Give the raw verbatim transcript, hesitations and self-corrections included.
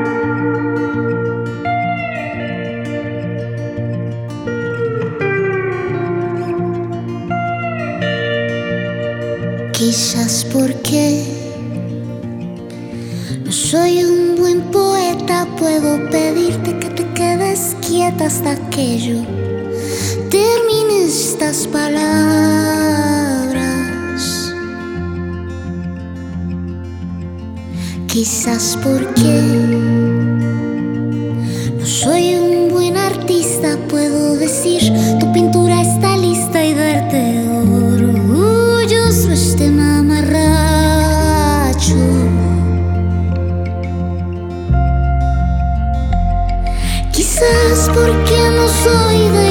Quizás porque no soy un buen poeta, puedo pedirte que te quedes quieta hasta que yo termine estas palabras. Quizás porque no soy un buen artista, puedo decir tu pintura está lista y darte orgulloso este mamarracho. Quizás porque no soy de